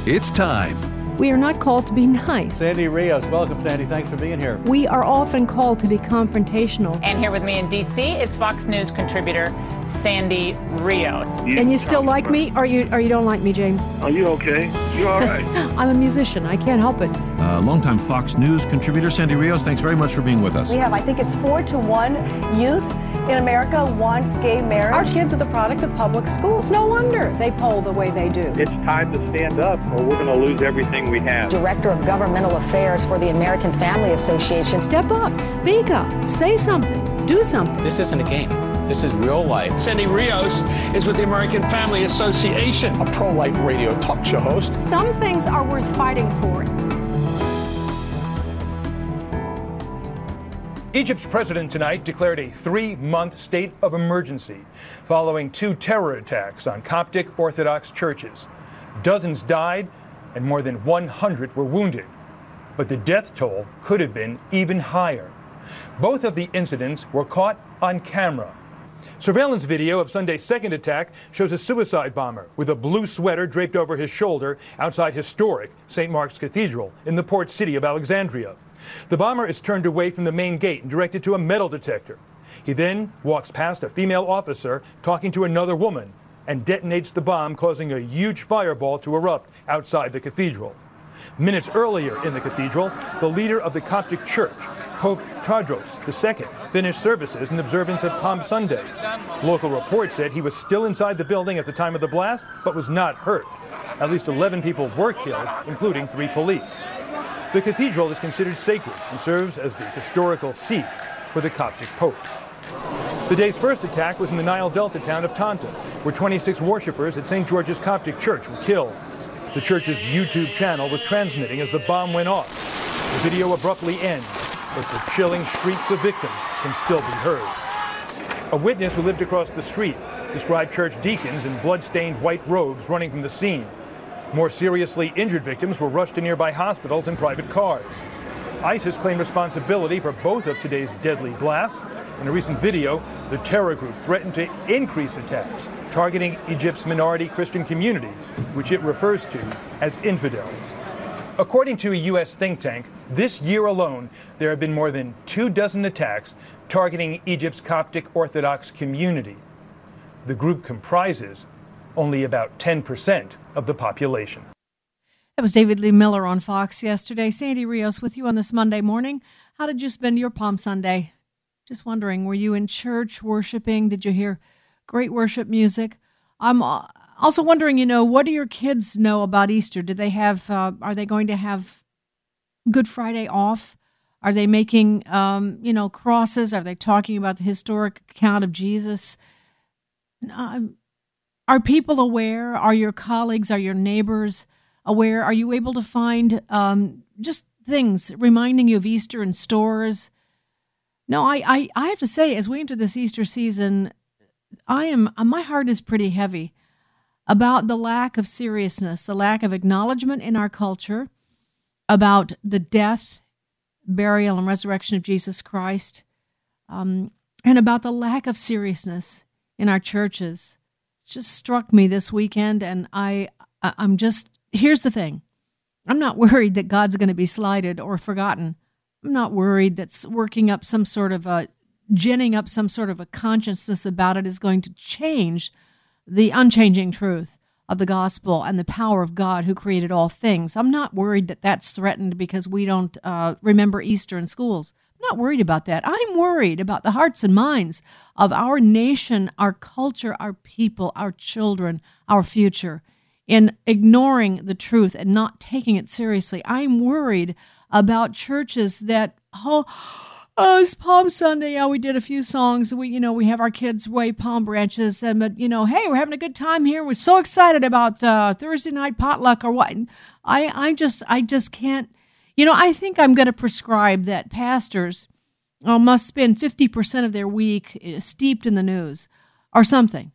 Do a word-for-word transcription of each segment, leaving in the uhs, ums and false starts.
It's time. We are not called to be nice. Sandy Rios, welcome, Sandy. Thanks for being here. We are often called to be confrontational. And here with me in D C is Fox News contributor Sandy Rios. You and you still like me, or you or you don't like me, James? Are you okay? You all right? I'm a musician. I can't help it. Uh, longtime Fox News contributor Sandy Rios, thanks very much for being with us. We have, I think it's four to one youth in America wants gay marriage. Our kids are the product of public schools. No wonder they poll the way they do. It's time to stand up or we're going to lose everything we have. Director of Governmental Affairs for the American Family Association. Step up, speak up, say something, do something. This isn't a game. This is real life. Sandy Rios is with the American Family Association. A pro-life radio talk show host. Some things are worth fighting for. Egypt's president tonight declared a three-month state of emergency following two terror attacks on Coptic Orthodox churches. Dozens died and more than one hundred were wounded. But the death toll could have been even higher. Both of the incidents were caught on camera. Surveillance video of Sunday's second attack shows a suicide bomber with a blue sweater draped over his shoulder outside historic Saint Mark's Cathedral in the port city of Alexandria. The bomber is turned away from the main gate and directed to a metal detector. He then walks past a female officer talking to another woman and detonates the bomb, causing a huge fireball to erupt outside the cathedral. Minutes earlier in the cathedral, the leader of the Coptic Church, Pope Tadros the Second, finished services in observance of Palm Sunday. Local reports said he was still inside the building at the time of the blast, but was not hurt. At least eleven people were killed, including three police. The cathedral is considered sacred and serves as the historical seat for the Coptic Pope. The day's first attack was in the Nile Delta town of Tanta, where twenty-six worshippers at Saint George's Coptic Church were killed. The church's YouTube channel was transmitting as the bomb went off. The video abruptly ends, but the chilling shrieks of victims can still be heard. A witness who lived across the street described church deacons in blood-stained white robes running from the scene. More seriously injured victims were rushed to nearby hospitals in private cars. ISIS claimed responsibility for both of today's deadly blasts. In a recent video, the terror group threatened to increase attacks, targeting Egypt's minority Christian community, which it refers to as infidels. According to a U S think tank, this year alone, there have been more than two dozen attacks targeting Egypt's Coptic Orthodox community. The group comprises only about ten percent of the population. That was David Lee Miller on Fox yesterday. Sandy Rios with you on this Monday morning. How did you spend your Palm Sunday? Just wondering, were you in church worshiping? Did you hear great worship music? I'm also wondering, you know, what do your kids know about Easter? Did they have, uh, are they going to have Good Friday off? Are they making, um, you know, crosses? Are they talking about the historic account of Jesus? Uh, are people aware? Are your colleagues, are your neighbors aware? Are you able to find um, just things reminding you of Easter in stores? No, I, I, I have to say, as we enter this Easter season, I am my heart is pretty heavy about the lack of seriousness, the lack of acknowledgement in our culture about the death, burial, and resurrection of Jesus Christ, um, and about the lack of seriousness in our churches. It just struck me this weekend, and I, I'm just, here's the thing. I'm not worried that God's going to be slighted or forgotten. I'm not worried that working up some sort of a, ginning up some sort of a consciousness about it is going to change the unchanging truth of the gospel and the power of God who created all things. I'm not worried that that's threatened because we don't uh, remember Easter in schools. I'm not worried about that. I'm worried about the hearts and minds of our nation, our culture, our people, our children, our future, in ignoring the truth and not taking it seriously. I'm worried about churches that, oh, oh, it's Palm Sunday. Yeah, we did a few songs. We, you know, we have our kids wave palm branches, and but you know, hey, we're having a good time here. We're so excited about uh, Thursday night potluck or what. I, I just, I just can't. You know, I think I'm going to prescribe that pastors uh, must spend fifty percent of their week steeped in the news, or something,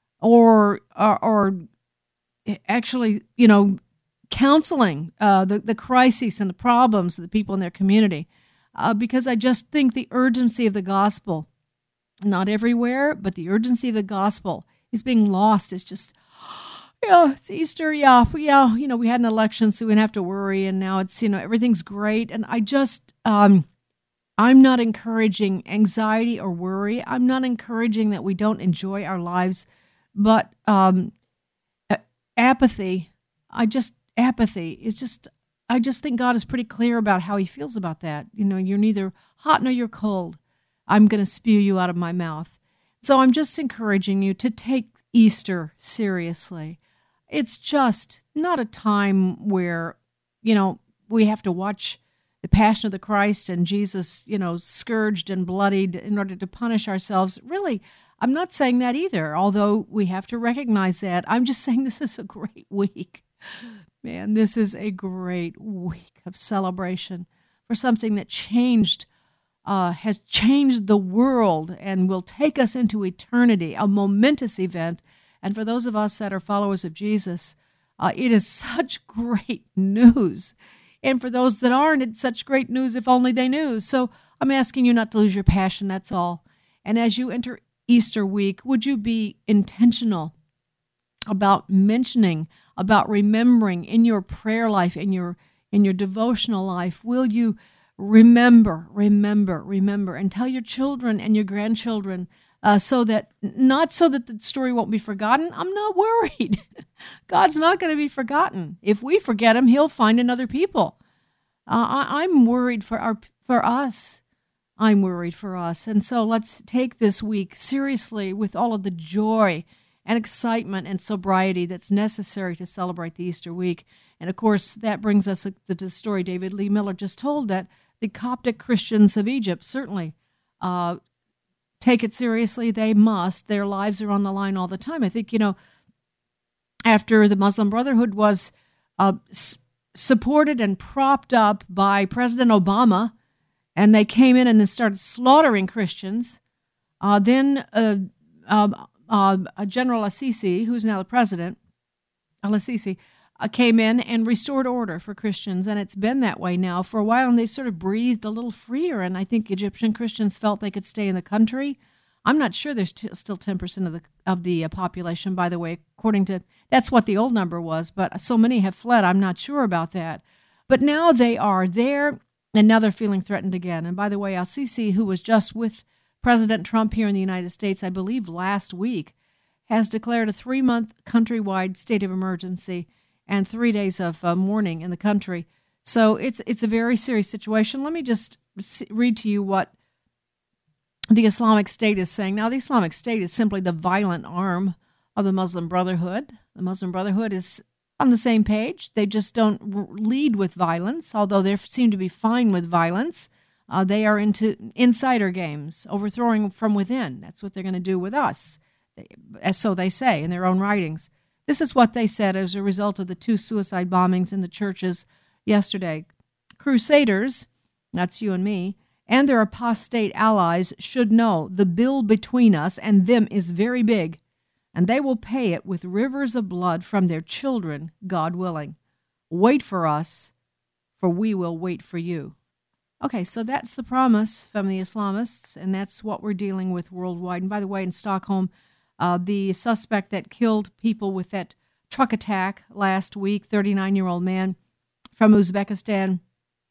or or, or actually, you know, counseling uh, the, the crises and the problems of the people in their community, uh, because I just think the urgency of the gospel, not everywhere, but the urgency of the gospel is being lost. It's just, Yeah, it's Easter. Yeah, yeah. You know, we had an election, so we didn't have to worry, and now it's, you know, everything's great. And I just, um, I'm not encouraging anxiety or worry. I'm not encouraging that we don't enjoy our lives, but um, apathy. I just apathy is just. I just think God is pretty clear about how He feels about that. You know, you're neither hot nor you're cold. I'm going to spew you out of my mouth. So I'm just encouraging you to take Easter seriously. It's just not a time where, you know, we have to watch the Passion of the Christ and Jesus, you know, scourged and bloodied in order to punish ourselves. Really, I'm not saying that either, although we have to recognize that. I'm just saying this is a great week. Man, this is a great week of celebration for something that changed, uh, has changed the world and will take us into eternity, a momentous event. And for those of us that are followers of Jesus, uh, it is such great news. And for those that aren't, it's such great news if only they knew. So I'm asking you not to lose your passion, that's all. And as you enter Easter week, would you be intentional about mentioning, about remembering in your prayer life, in your in your devotional life? Will you remember, remember, remember, and tell your children and your grandchildren uh, so that, not so that the story won't be forgotten. I'm not worried. God's not going to be forgotten. If we forget Him, He'll find another people. Uh, I, I'm worried for our for us. I'm worried for us. And so let's take this week seriously with all of the joy and excitement and sobriety that's necessary to celebrate the Easter week. And, of course, that brings us to the story David Lee Miller just told, that the Coptic Christians of Egypt certainly uh, take it seriously. They must. Their lives are on the line all the time. I think, you know, after the Muslim Brotherhood was uh, s- supported and propped up by President Obama, and they came in and then started slaughtering Christians, uh, then uh, uh, uh, General al-Sisi, who's now the president, al-Sisi, uh, came in and restored order for Christians, and it's been that way now for a while, and they've sort of breathed a little freer, and I think Egyptian Christians felt they could stay in the country. I'm not sure there's t- still ten percent of the of the uh, population, by the way, according to, that's what the old number was, but so many have fled, I'm not sure about that. But now they are there, and now they're feeling threatened again. And by the way, al-Sisi, who was just with President Trump here in the United States, I believe last week, has declared a three-month countrywide state of emergency and three days of uh, mourning in the country. So it's it's a very serious situation. Let me just read to you what the Islamic State is saying. Now, the Islamic State is simply the violent arm of the Muslim Brotherhood. The Muslim Brotherhood is on the same page. They just don't lead with violence, although they seem to be fine with violence. Uh, they are into insider games, overthrowing from within. That's what they're going to do with us, they, so they say in their own writings. This is what they said as a result of the two suicide bombings in the churches yesterday. Crusaders, that's you and me, and their apostate allies should know the bill between us and them is very big, and they will pay it with rivers of blood from their children, God willing. Wait for us, for we will wait for you. Okay, so that's the promise from the Islamists, and that's what we're dealing with worldwide. And by the way, in Stockholm, uh, the suspect that killed people with that truck attack last week, thirty-nine-year-old man from Uzbekistan,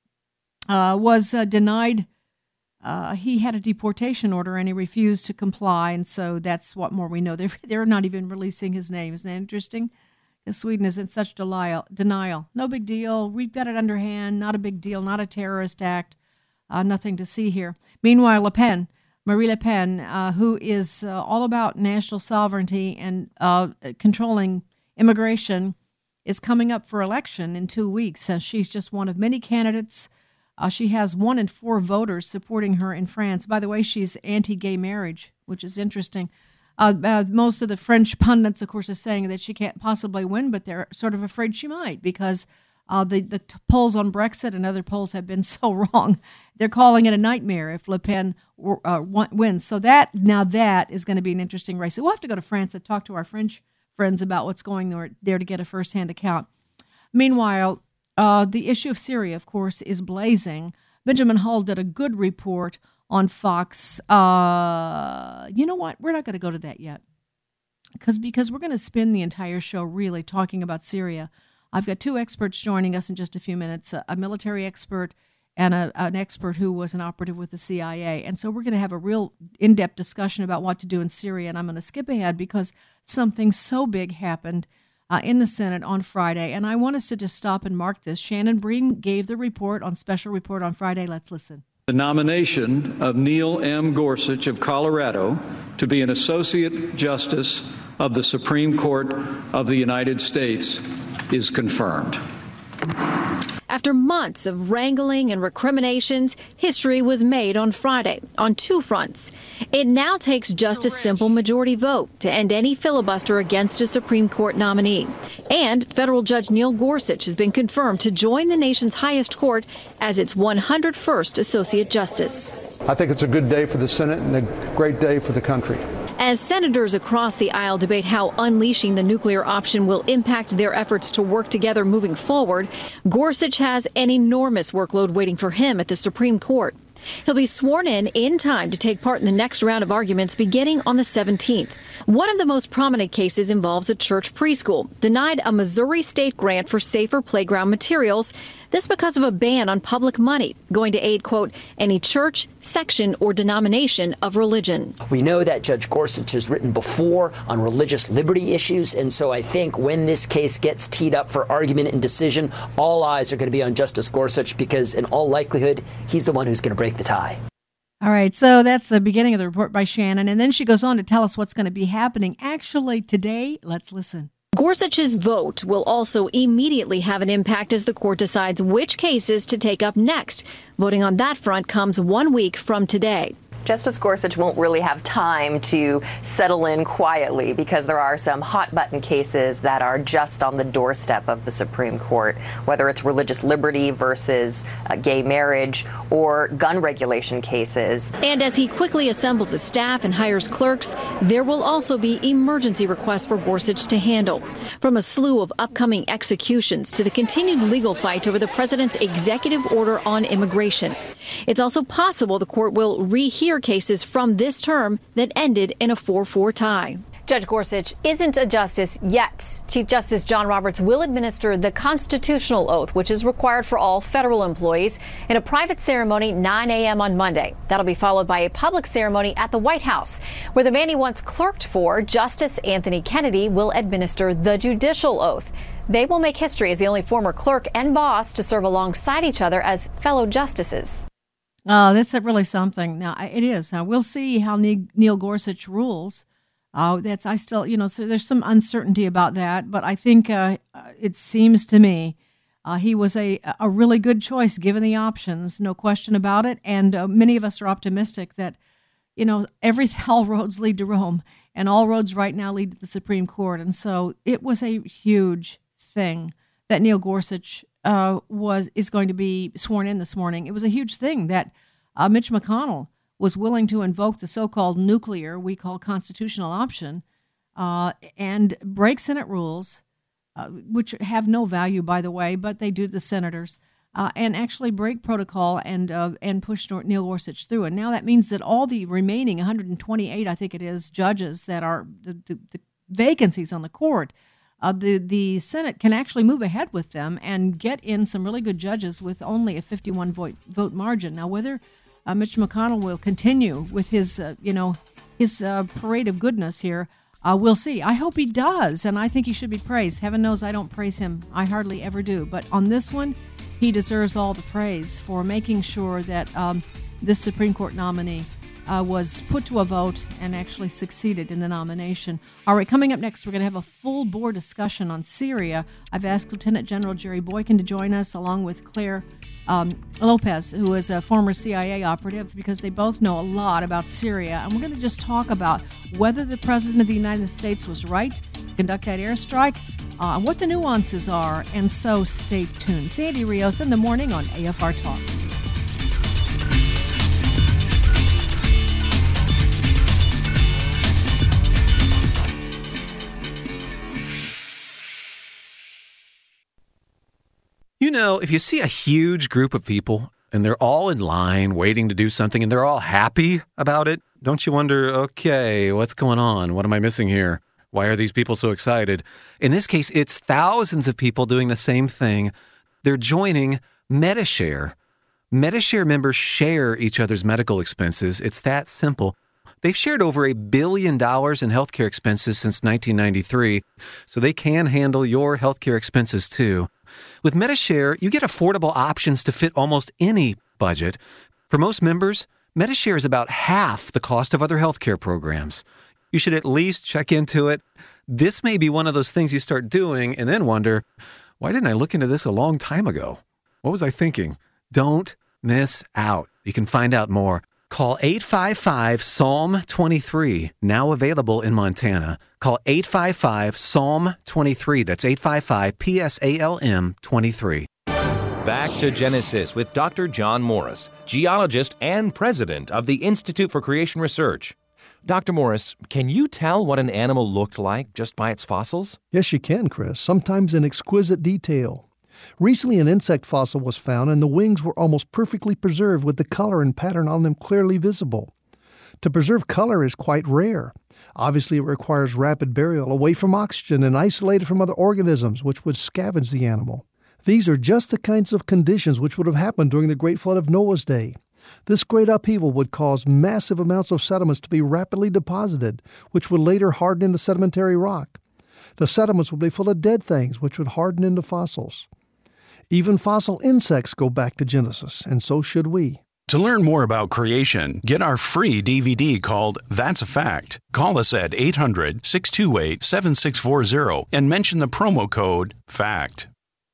uh, was uh, denied. Uh, he had a deportation order, and he refused to comply, and so that's what more we know. They're, they're not even releasing his name. Isn't that interesting? Because Sweden is in such denial. denial. No big deal. We've got it underhand. Not a big deal. Not a terrorist act. Uh, nothing to see here. Meanwhile, Le Pen, Marie Le Pen, uh, who is uh, all about national sovereignty and uh, controlling immigration, is coming up for election in two weeks. Uh, she's just one of many candidates. Uh, she has one in four voters supporting her in France. By the way, she's anti-gay marriage, which is interesting. Uh, uh, most of the French pundits, of course, are saying that she can't possibly win, but they're sort of afraid she might because uh, the, the t- polls on Brexit and other polls have been so wrong. They're calling it a nightmare if Le Pen uh, wins. So that now that is going to be an interesting race. So we'll have to go to France and talk to our French friends about what's going there, there to get a firsthand account. Meanwhile, Uh, the issue of Syria, of course, is blazing. Benjamin Hull did a good report on Fox. Uh, you know what? We're not going to go to that yet. because because we're going to spend the entire show really talking about Syria. I've got two experts joining us in just a few minutes, a, a military expert and a, an expert who was an operative with the C I A. And so we're going to have a real in-depth discussion about what to do in Syria. And I'm going to skip ahead because something so big happened uh, in the Senate on Friday. And I want us to just stop and mark this. Shannon Bream gave the report on Special Report on Friday. Let's listen. The nomination of Neil M. Gorsuch of Colorado to be an Associate Justice of the Supreme Court of the United States is confirmed. After months of wrangling and recriminations, history was made on Friday on two fronts. It now takes just a simple majority vote to end any filibuster against a Supreme Court nominee. And federal Judge Neil Gorsuch has been confirmed to join the nation's highest court as its one hundred first Associate Justice. I think it's a good day for the Senate and a great day for the country. As senators across the aisle debate how unleashing the nuclear option will impact their efforts to work together moving forward, Gorsuch has an enormous workload waiting for him at the Supreme Court. He'll be sworn in in time to take part in the next round of arguments beginning on the seventeenth. One of the most prominent cases involves a church preschool denied a Missouri state grant for safer playground materials. This because of a ban on public money going to aid, quote, any church, section, or denomination of religion. We know that Judge Gorsuch has written before on religious liberty issues, and so I think when this case gets teed up for argument and decision, all eyes are going to be on Justice Gorsuch because in all likelihood, he's the one who's going to break the tie. All right, so that's the beginning of the report by Shannon, and then she goes on to tell us what's going to be happening actually today. Let's listen. Gorsuch's vote will also immediately have an impact as the court decides which cases to take up next. Voting on that front comes one week from today. Justice Gorsuch won't really have time to settle in quietly because there are some hot-button cases that are just on the doorstep of the Supreme Court, whether it's religious liberty versus uh, gay marriage or gun regulation cases. And as he quickly assembles his staff and hires clerks, there will also be emergency requests for Gorsuch to handle, from a slew of upcoming executions to the continued legal fight over the president's executive order on immigration. It's also possible the court will rehear cases from this term that ended in a four four tie. Judge Gorsuch isn't a justice yet. Chief Justice John Roberts will administer the constitutional oath, which is required for all federal employees, in a private ceremony nine a.m. on Monday. That'll be followed by a public ceremony at the White House, where the man he once clerked for, Justice Anthony Kennedy, will administer the judicial oath. They will make history as the only former clerk and boss to serve alongside each other as fellow justices. Oh, that's really something. Now, it is. Now, we'll see how Neil Gorsuch rules. Uh, that's I still, you know, so there's some uncertainty about that. But I think uh, it seems to me uh, he was a, a really good choice given the options, no question about it. And uh, many of us are optimistic that, you know, every all roads lead to Rome, and all roads right now lead to the Supreme Court. And so it was a huge thing that Neil Gorsuch Uh, was is going to be sworn in this morning. It was a huge thing that uh, Mitch McConnell was willing to invoke the so-called nuclear, we call constitutional option, uh, and break Senate rules, uh, which have no value, by the way, but they do to the senators, uh, and actually break protocol and uh, and push Neil Gorsuch through. And now that means that all the remaining one hundred twenty-eight, I think it is, judges that are the, the, the vacancies on the court, Uh, the, the Senate can actually move ahead with them and get in some really good judges with only a fifty-one vote, vote margin. Now, whether uh, Mitch McConnell will continue with his, uh, you know, his uh, parade of goodness here, uh, we'll see. I hope he does, and I think he should be praised. Heaven knows I don't praise him. I hardly ever do. But on this one, he deserves all the praise for making sure that um, this Supreme Court nominee Uh, was put to a vote and actually succeeded in the nomination. All right, coming up next, we're going to have a full bore discussion on Syria. I've asked Lieutenant General Jerry Boykin to join us, along with Claire um, Lopez, who is a former C I A operative, because they both know a lot about Syria. And we're going to just talk about whether the President of the United States was right to conduct that airstrike, uh, what the nuances are, and so stay tuned. Sandy Rios in the morning on A F R Talk. You know, if you see a huge group of people and they're all in line waiting to do something and they're all happy about it, don't you wonder, okay, what's going on? What am I missing here? Why are these people so excited? In this case, it's thousands of people doing the same thing. They're joining Medi-Share. Medi-Share members share each other's medical expenses. It's that simple. They've shared over a billion dollars in healthcare expenses since nineteen ninety-three, so they can handle your healthcare expenses too. With Medi-Share, you get affordable options to fit almost any budget. For most members, Medi-Share is about half the cost of other healthcare programs. You should at least check into it. This may be one of those things you start doing and then wonder, why didn't I look into this a long time ago? What was I thinking? Don't miss out. You can find out more. Call eight five five, S A L M twenty-three, now available in Montana. Call eight five five, S A L M twenty-three. That's eight five five, P S A L M twenty-three. Back to Genesis with Doctor John Morris, geologist and president of the Institute for Creation Research. Doctor Morris, can you tell what an animal looked like just by its fossils? Yes, you can, Chris, sometimes in exquisite detail. Recently, an insect fossil was found, and the wings were almost perfectly preserved with the color and pattern on them clearly visible. To preserve color is quite rare. Obviously, it requires rapid burial away from oxygen and isolated from other organisms, which would scavenge the animal. These are just the kinds of conditions which would have happened during the Great Flood of Noah's day. This great upheaval would cause massive amounts of sediments to be rapidly deposited, which would later harden into sedimentary rock. The sediments would be full of dead things, which would harden into fossils. Even fossil insects go back to Genesis, and so should we. To learn more about creation, get our free D V D called That's a Fact. Call us at eight hundred, six two eight, seven six four zero and mention the promo code FACT.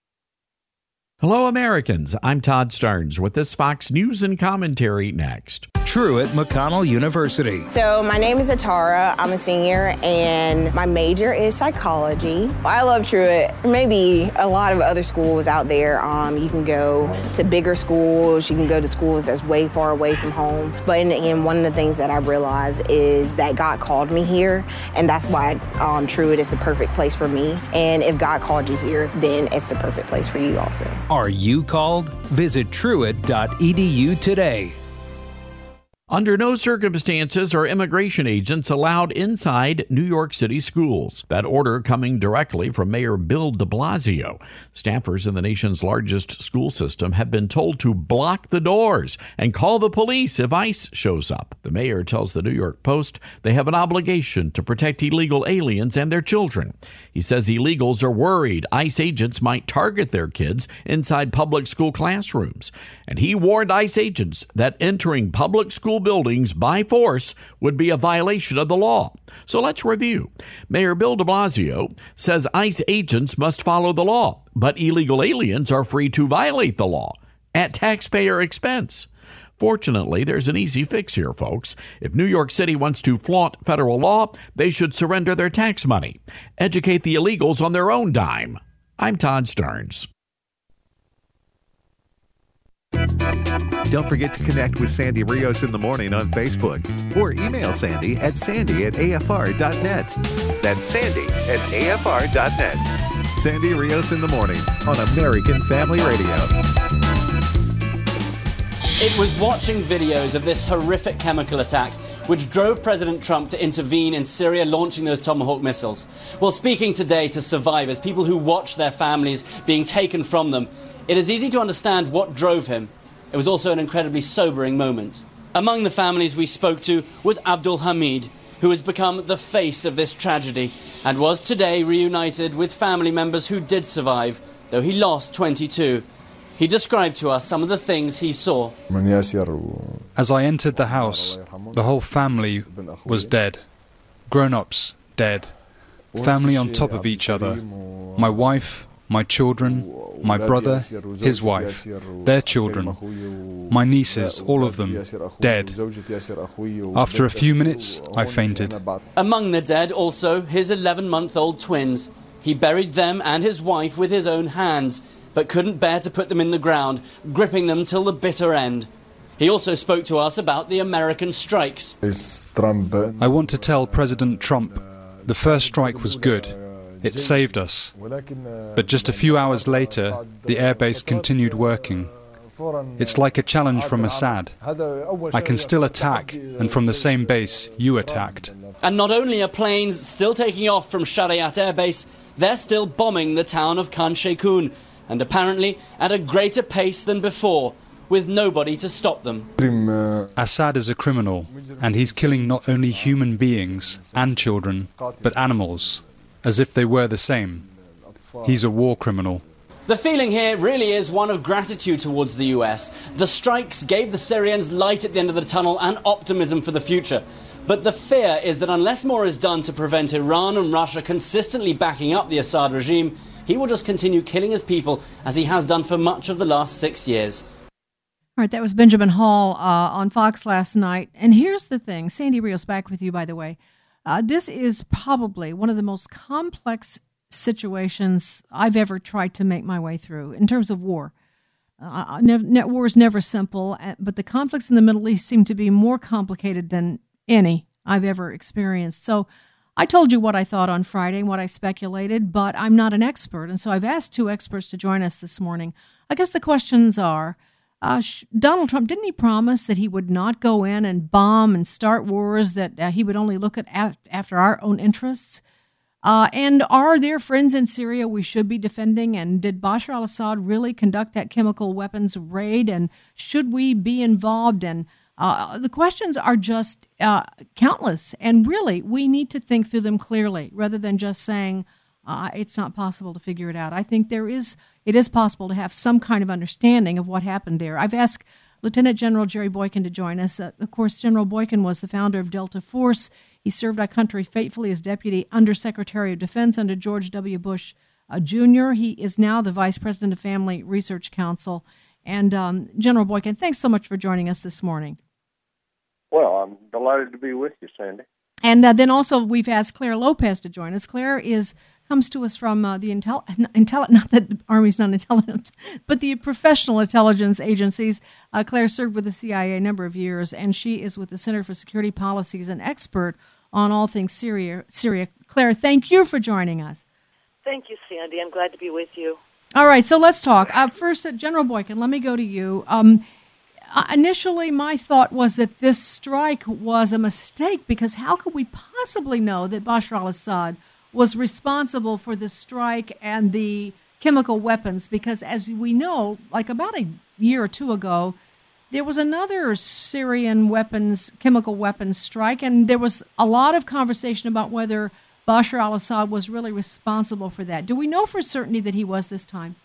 Hello, Americans. I'm Todd Starnes with this Fox News and Commentary next. Truett McConnell University. So my name is Atara. I'm a senior, and my major is psychology. I love Truett. Maybe a lot of other schools out there. Um, you can go to bigger schools. You can go to schools that's way far away from home. But in the end, one of the things that I realized is that God called me here, and that's why um, Truett is the perfect place for me. And if God called you here, then it's the perfect place for you also. Are you called? Visit truett dot e d u today. Under no circumstances are immigration agents allowed inside New York City schools. That order coming directly from Mayor Bill de Blasio. Staffers in the nation's largest school system have been told to block the doors and call the police if ICE shows up. The mayor tells the New York Post they have an obligation to protect illegal aliens and their children. He says illegals are worried ICE agents might target their kids inside public school classrooms. And he warned ICE agents that entering public school buildings by force would be a violation of the law. So let's review. Mayor Bill de Blasio says ICE agents must follow the law, but illegal aliens are free to violate the law at taxpayer expense. Fortunately, there's an easy fix here, folks. If New York City wants to flaunt federal law, they should surrender their tax money. Educate the illegals on their own dime. I'm Todd Starnes. Don't forget to connect with Sandy Rios in the morning on Facebook or email Sandy at sandy at a f r dot net. That's sandy at a f r dot net. Sandy Rios in the morning on American Family Radio. It was watching videos of this horrific chemical attack which drove President Trump to intervene in Syria, launching those Tomahawk missiles. Well, speaking today to survivors, people who watched their families being taken from them, it is easy to understand what drove him. It was also an incredibly sobering moment. Among the families we spoke to was Abdul Hamid, who has become the face of this tragedy and was today reunited with family members who did survive, though he lost twenty-two. He described to us some of the things he saw. As I entered the house, the whole family was dead. Grown-ups dead. Family on top of each other. My wife, my children, my brother, his wife, their children, my nieces, all of them, dead. After a few minutes, I fainted. Among the dead also his eleven-month-old twins. He buried them and his wife with his own hands, but couldn't bear to put them in the ground, gripping them till the bitter end. He also spoke to us about the American strikes. I want to tell President Trump the first strike was good. It saved us. But just a few hours later, the airbase continued working. It's like a challenge from Assad. I can still attack, and from the same base you attacked. And not only are planes still taking off from Shariat Air Base, they're still bombing the town of Khan Sheikhoun, and apparently at a greater pace than before, with nobody to stop them. Assad is a criminal, and he's killing not only human beings and children, but animals, as if they were the same. He's a war criminal. The feeling here really is one of gratitude towards the U S. The strikes gave the Syrians light at the end of the tunnel and optimism for the future. But the fear is that unless more is done to prevent Iran and Russia consistently backing up the Assad regime, he will just continue killing his people as he has done for much of the last six years. All right, that was Benjamin Hall uh, on Fox last night. And here's the thing. Sandy Rios back with you, by the way. Uh, this is probably one of the most complex situations I've ever tried to make my way through in terms of war. Uh, ne- war is never simple, but the conflicts in the Middle East seem to be more complicated than any I've ever experienced. So I told you what I thought on Friday and what I speculated, but I'm not an expert. And so I've asked two experts to join us this morning. I guess the questions are, uh, Donald Trump, didn't he promise that he would not go in and bomb and start wars, that uh, he would only look at af- after our own interests? Uh, and are there friends in Syria we should be defending? And did Bashar al-Assad really conduct that chemical weapons raid? And should we be involved? And uh, the questions are just uh, countless. And really, we need to think through them clearly rather than just saying uh, it's not possible to figure it out. I think there is, it is possible to have some kind of understanding of what happened there. I've asked Lieutenant General Jerry Boykin to join us. Uh, of course, General Boykin was the founder of Delta Force. He served our country faithfully as Deputy Undersecretary of Defense under George W. Bush uh, Junior He is now the Vice President of Family Research Council. And um, General Boykin, thanks so much for joining us this morning. Well, I'm delighted to be with you, Sandy. And uh, then also we've asked Claire Lopez to join us. Claire is comes to us from uh, the intel, intel, not that the Army's not intelligence, but the professional intelligence agencies. Uh, Claire served with the C I A a number of years, and she is with the Center for Security Policies, an expert on all things Syria. Syria. Claire, thank you for joining us. Thank you, Sandy. I'm glad to be with you. All right, so let's talk. Uh, first, uh, General Boykin, let me go to you. Um, uh, initially, my thought was that this strike was a mistake, because how could we possibly know that Bashar al-Assad was responsible for the strike and the chemical weapons? Because as we know, like about a year or two ago, there was another Syrian weapons, chemical weapons strike, and there was a lot of conversation about whether Bashar al-Assad was really responsible for that. Do we know for certainty that he was this time?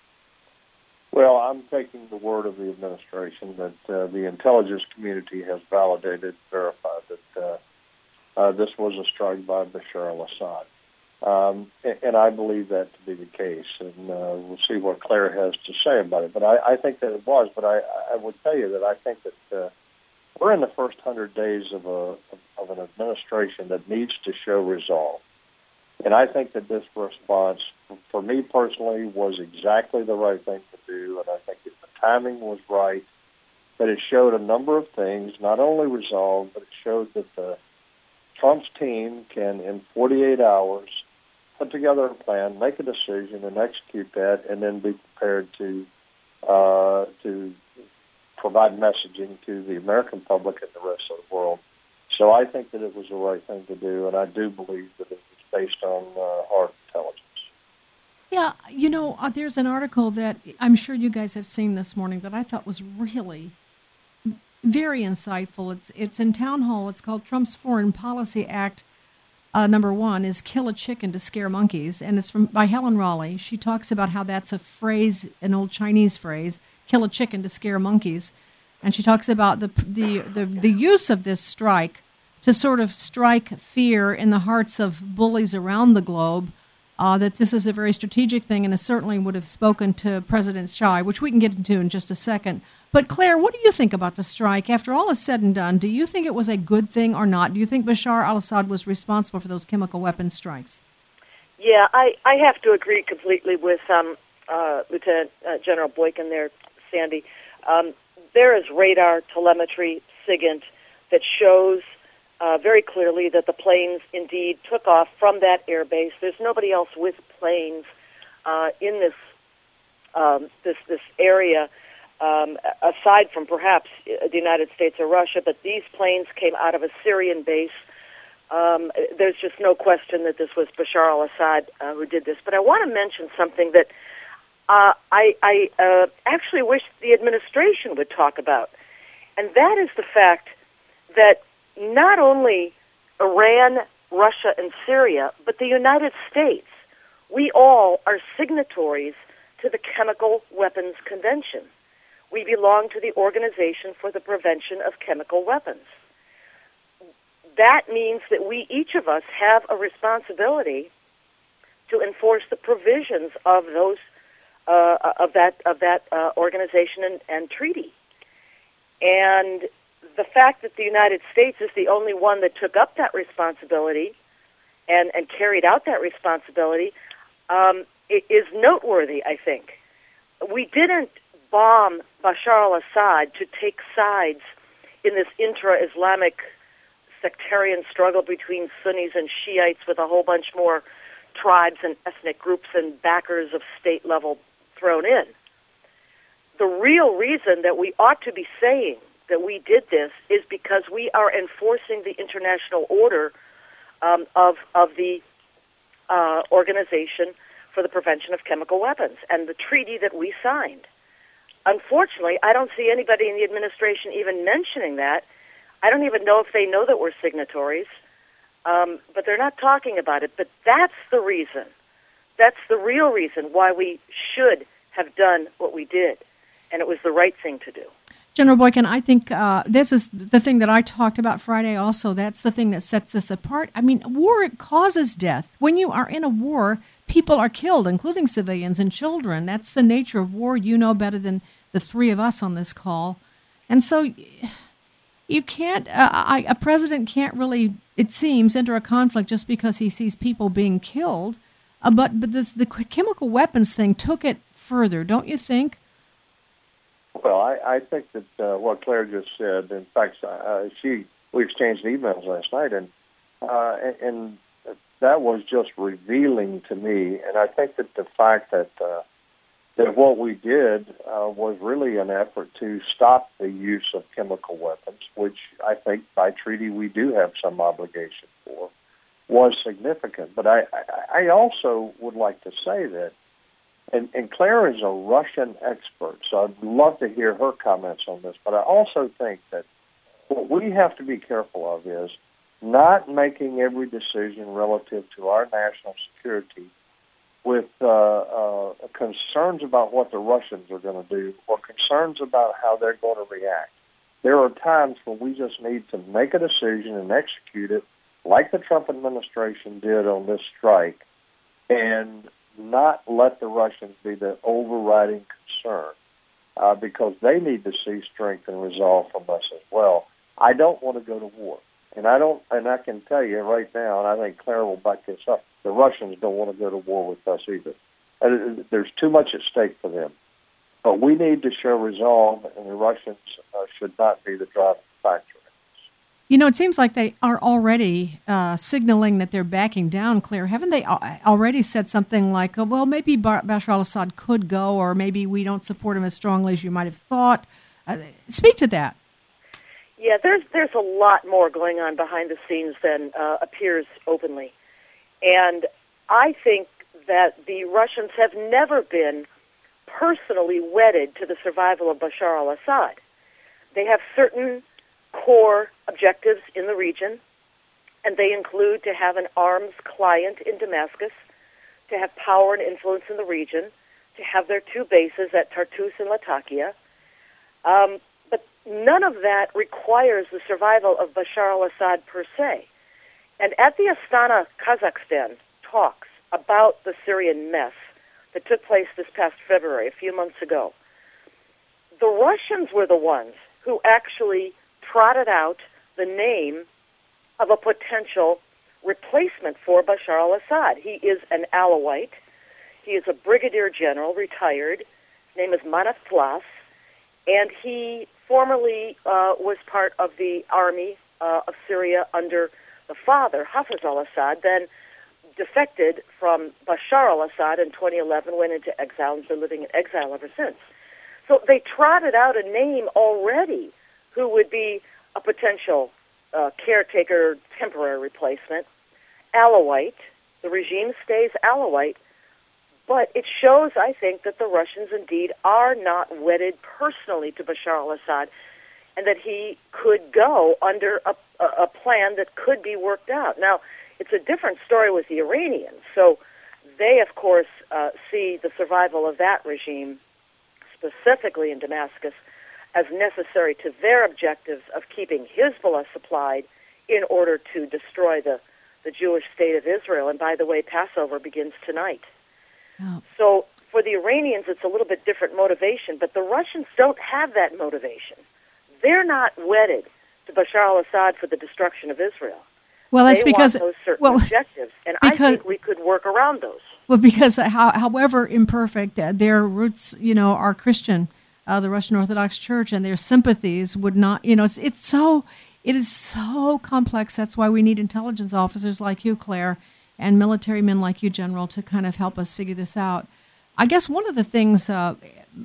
Well, I'm taking the word of the administration that uh, the intelligence community has validated, verified that uh, uh, this was a strike by Bashar al-Assad. Um, and, and I believe that to be the case, and uh, we'll see what Claire has to say about it. But I, I think that it was, but I, I would tell you that I think that uh, we're in the first hundred days of, a, of an administration that needs to show resolve. And I think that this response, for me personally, was exactly the right thing to do, and I think that the timing was right, that it showed a number of things, not only resolve, but it showed that the Trump's team can, in forty-eight hours, put together a plan, make a decision, and execute that, and then be prepared to uh, to provide messaging to the American public and the rest of the world. So I think that it was the right thing to do, and I do believe that it was based on uh, hard intelligence. Yeah, you know, uh, there's an article that I'm sure you guys have seen this morning that I thought was really very insightful. It's it's in Town Hall. It's called Trump's Foreign Policy Act. Uh, number one is "Kill a chicken to scare monkeys," and it's from by Helen Raleigh. She talks about how that's a phrase, an old Chinese phrase, "Kill a chicken to scare monkeys," and she talks about the the the, the use of this strike to sort of strike fear in the hearts of bullies around the globe. Uh, that this is a very strategic thing, and it certainly would have spoken to President Xi, which we can get into in just a second. But Claire, what do you think about the strike? After all is said and done, do you think it was a good thing or not? Do you think Bashar al-Assad was responsible for those chemical weapons strikes? Yeah, I, I have to agree completely with um, uh, Lieutenant uh, General Boykin there, Sandy. Um, there is radar telemetry, SIGINT, that shows Uh, very clearly that the planes indeed took off from that air base. There's nobody else with planes uh, in this um, this this area. um, aside from perhaps the United States or Russia, but these planes came out of a Syrian base. Um, there's just no question that this was Bashar al-Assad uh, who did this. But I want to mention something that uh, I, I uh, actually wish the administration would talk about, and that is the fact that not only Iran, Russia, and Syria, but the United States, we all are signatories to the Chemical Weapons Convention. We belong to the Organization for the Prevention of Chemical Weapons. That means that we, each of us, have a responsibility to enforce the provisions of those uh, of that of that uh, organization and, and treaty. And the fact that the United States is the only one that took up that responsibility and, and carried out that responsibility um, is noteworthy, I think. We didn't bomb Bashar al-Assad to take sides in this intra-Islamic sectarian struggle between Sunnis and Shiites with a whole bunch more tribes and ethnic groups and backers of state level thrown in. The real reason that we ought to be saying that we did this is because we are enforcing the international order um, of of the uh, Organization for the Prevention of Chemical Weapons and the treaty that we signed. Unfortunately, I don't see anybody in the administration even mentioning that. I don't even know if they know that we're signatories, um, but they're not talking about it. But that's the reason. That's the real reason why we should have done what we did, and it was the right thing to do. General Boykin, I think uh, this is the thing that I talked about Friday also. That's the thing that sets this apart. I mean, war causes death. When you are in a war, people are killed, including civilians and children. That's the nature of war. You know better than the three of us on this call. And so you can't, uh, I, a president can't really, it seems, enter a conflict just because he sees people being killed. Uh, but but this, the chemical weapons thing took it further, don't you think? Well, I, I think that uh, what Claire just said, in fact, uh, she we exchanged emails last night, and, uh, and and that was just revealing to me. And I think that the fact that uh, that what we did uh, was really an effort to stop the use of chemical weapons, which I think by treaty we do have some obligation for, was significant. But I, I, I also would like to say that, And, and Claire is a Russian expert, so I'd love to hear her comments on this. But I also think that what we have to be careful of is not making every decision relative to our national security with uh, uh, concerns about what the Russians are going to do or concerns about how they're going to react. There are times when we just need to make a decision and execute it like the Trump administration did on this strike, and not let the Russians be the overriding concern, uh, because they need to see strength and resolve from us as well. I don't want to go to war, and I don't, and I can tell you right now, and I think Claire will back this up. The Russians don't want to go to war with us either. Uh, there's too much at stake for them, but we need to show resolve, and the Russians uh, should not be the driving factor. You know, it seems like they are already uh, signaling that they're backing down, Claire. Haven't they already said something like, oh, well, maybe Bashar al-Assad could go, or maybe we don't support him as strongly as you might have thought? Uh, speak to that. Yeah, there's there's a lot more going on behind the scenes than uh, appears openly. And I think that the Russians have never been personally wedded to the survival of Bashar al-Assad. They have certain core objectives in the region, and they include to have an arms client in Damascus, to have power and influence in the region, to have their two bases at Tartus and Latakia. Um, but none of that requires the survival of Bashar al-Assad per se. And at the Astana, Kazakhstan talks about the Syrian mess that took place this past February, a few months ago, the Russians were the ones who actually trotted out the name of a potential replacement for Bashar al-Assad. He is an Alawite. He is a brigadier general, retired. His name is Manaf Tlas, and he formerly uh, was part of the army uh, of Syria under the father, Hafiz al-Assad, then defected from Bashar al-Assad in twenty eleven, went into exile, and been living in exile ever since. So they trotted out a name already who would be a potential uh, caretaker, temporary replacement, Alawite. The regime stays Alawite, but it shows, I think, that the Russians indeed are not wedded personally to Bashar al-Assad, and that he could go under a, a plan that could be worked out. Now, it's a different story with the Iranians. So they, of course, uh, see the survival of that regime, specifically in Damascus, as necessary to their objectives of keeping Hezbollah supplied in order to destroy the, the Jewish state of Israel. And by the way, Passover begins tonight. Oh. So for the Iranians, it's a little bit different motivation, but the Russians don't have that motivation. They're not wedded to Bashar al-Assad for the destruction of Israel. Well, that's they because want those certain well, objectives, and because, I think we could work around those. Well, because uh, how, however imperfect uh, their roots, you know, are Christian, uh, the Russian Orthodox Church, and their sympathies would not, you know, it's it's so it is so complex. That's why we need intelligence officers like you, Claire, and military men like you, General, to kind of help us figure this out. I guess one of the things, uh,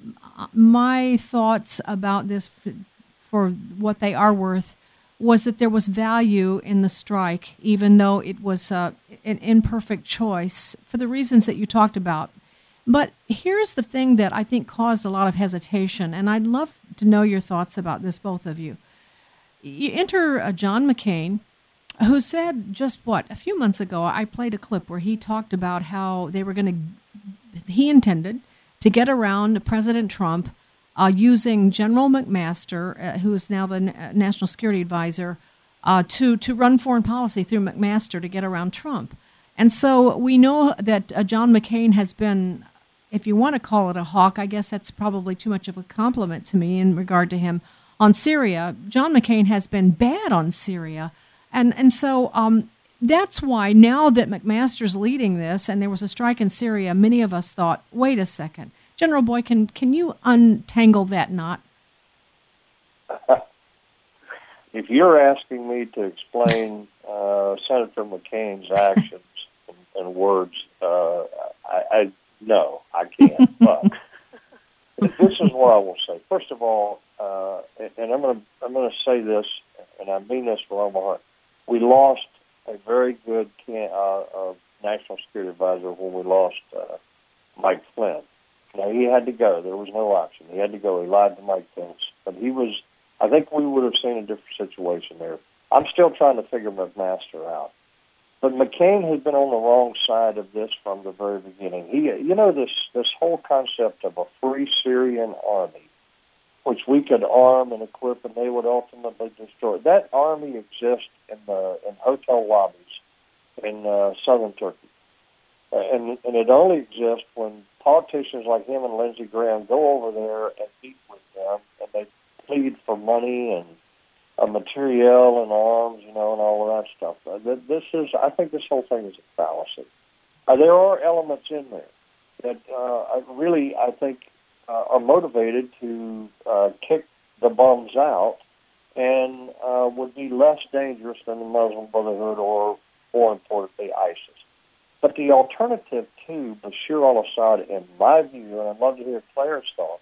my thoughts about this, f- for what they are worth, was that there was value in the strike, even though it was uh, an imperfect choice for the reasons that you talked about. But here's the thing that I think caused a lot of hesitation, and I'd love to know your thoughts about this, both of you. You enter uh, John McCain, who said just, what, a few months ago, I played a clip where he talked about how they were going to, he intended to get around President Trump Uh, using General McMaster, uh, who is now the N- National Security Advisor, uh, to, to run foreign policy through McMaster to get around Trump. And so we know that uh, John McCain has been, if you want to call it a hawk, I guess that's probably too much of a compliment to me in regard to him, on Syria. John McCain has been bad on Syria. And, and so um, that's why now that McMaster's leading this, and there was a strike in Syria, many of us thought, wait a second, General Boykin, can you untangle that knot? If you're asking me to explain uh, Senator McCain's actions and, and words, uh, I, I no, I can't. But this is what I will say. First of all, uh, and, and I'm going to I'm going to say this, and I mean this with all my heart. We lost a very good can, uh, uh, national security advisor when we lost uh, Mike Flynn. Now, he had to go. There was no option. He had to go. He lied to Mike Pence. But he was, I think we would have seen a different situation there. I'm still trying to figure McMaster out. But McCain has been on the wrong side of this from the very beginning. He, you know, this, this whole concept of a free Syrian army, which we could arm and equip and they would ultimately destroy. That army exists in the in hotel lobbies in uh, southern Turkey. Uh, and, and it only exists when politicians like him and Lindsey Graham go over there and meet with them, and they plead for money and uh, materiel and arms, you know, and all of that stuff. Uh, this is, I think, this whole thing is a fallacy. Uh, there are elements in there that uh, really, I think, uh, are motivated to uh, kick the bums out and uh, would be less dangerous than the Muslim Brotherhood or, more importantly, ISIS. But the alternative to Bashar al-Assad, in my view, and I'd love to hear Claire's thoughts,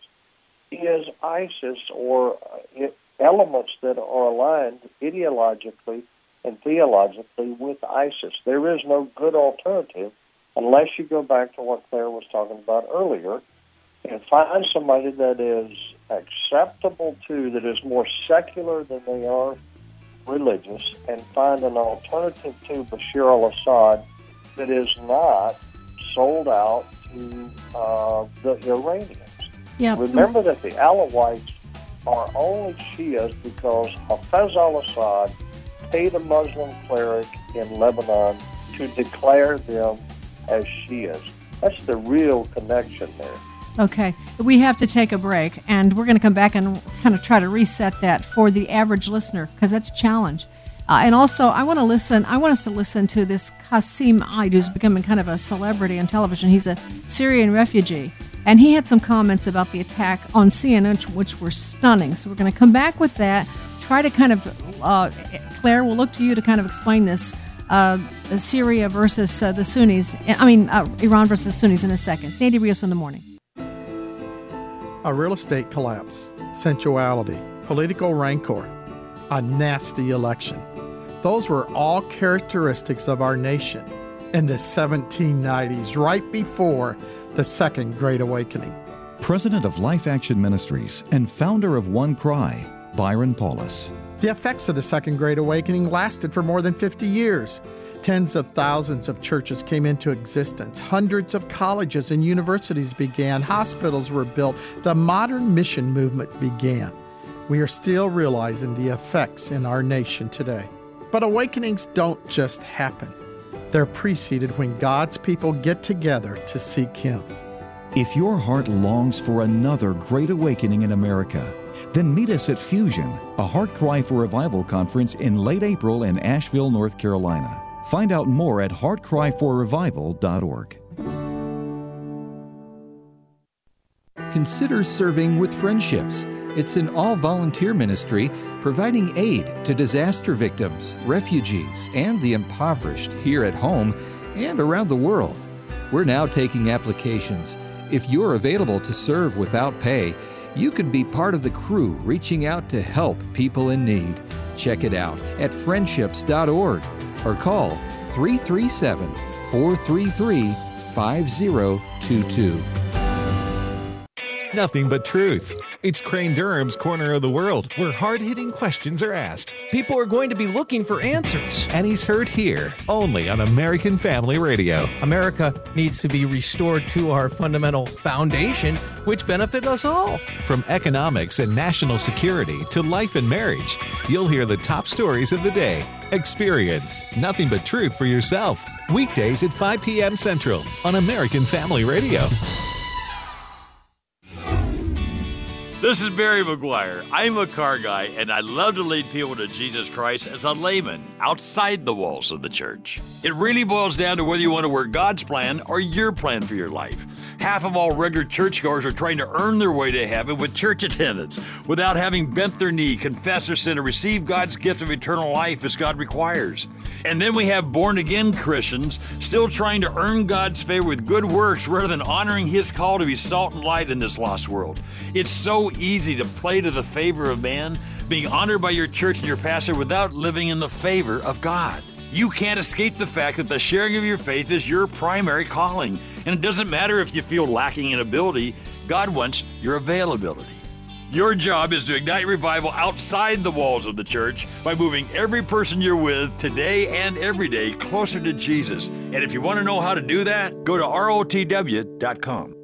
is ISIS or uh, elements that are aligned ideologically and theologically with ISIS. There is no good alternative unless you go back to what Claire was talking about earlier and find somebody that is acceptable to, that is more secular than they are religious, and find an alternative to Bashar al-Assad that is not sold out to uh, the Iranians. Yeah. Remember that the Alawites are only Shias because Hafez al-Assad paid a Muslim cleric in Lebanon to declare them as Shias. That's the real connection there. Okay, we have to take a break, and we're going to come back and kind of try to reset that for the average listener, because that's a challenge. Uh, and also, I want to listen. I want us to listen to this Qasim Aid, who's becoming kind of a celebrity on television. He's a Syrian refugee, and he had some comments about the attack on C N N, which were stunning. So we're going to come back with that. Try to kind of, uh, Claire, we'll look to you to kind of explain this. Uh, Syria versus uh, the Sunnis. I mean, uh, Iran versus the Sunnis in a second. Sandy Rios in the morning. a real estate collapse, sensuality, political rancor, a nasty election. Those were all characteristics of our nation in the seventeen nineties, right before the Second Great Awakening. President of Life Action Ministries and founder of One Cry, Byron Paulus. The effects of the Second Great Awakening lasted for more than fifty years. Tens of thousands of churches came into existence. Hundreds of colleges and universities began. Hospitals were built. The modern mission movement began. We are still realizing the effects in our nation today. But awakenings don't just happen. They're preceded when God's people get together to seek Him. If your heart longs for another great awakening in America, then meet us at Fusion, a Heart Cry for Revival conference in late April in Asheville, North Carolina. Find out more at heart cry for revival dot org. Consider serving with Friendships. It's an all-volunteer ministry providing aid to disaster victims, refugees, and the impoverished here at home and around the world. We're now taking applications. If you're available to serve without pay, you can be part of the crew reaching out to help people in need. Check it out at friendships dot org or call three three seven, four three three, five zero two two. Nothing but truth. It's Crane Durham's Corner of the World, where hard-hitting questions are asked. People are going to be looking for answers. And he's heard here, only on American Family Radio. America needs to be restored to our fundamental foundation, which benefit us all. From economics and national security to life and marriage, you'll hear the top stories of the day. Experience Nothing But Truth for yourself. Weekdays at five p.m. Central on American Family Radio. This is Barry McGuire. I'm a car guy, and I love to lead people to Jesus Christ as a layman outside the walls of the church. It really boils down to whether you want to work God's plan or your plan for your life. Half of all regular churchgoers are trying to earn their way to heaven with church attendance without having bent their knee, confessed their sin, and received God's gift of eternal life as God requires. And then we have born-again Christians still trying to earn God's favor with good works rather than honoring His call to be salt and light in this lost world. It's so easy to play to the favor of man, being honored by your church and your pastor without living in the favor of God. You can't escape the fact that the sharing of your faith is your primary calling. And it doesn't matter if you feel lacking in ability, God wants your availability. Your job is to ignite revival outside the walls of the church by moving every person you're with today and every day closer to Jesus. And if you want to know how to do that, go to R O T W dot com.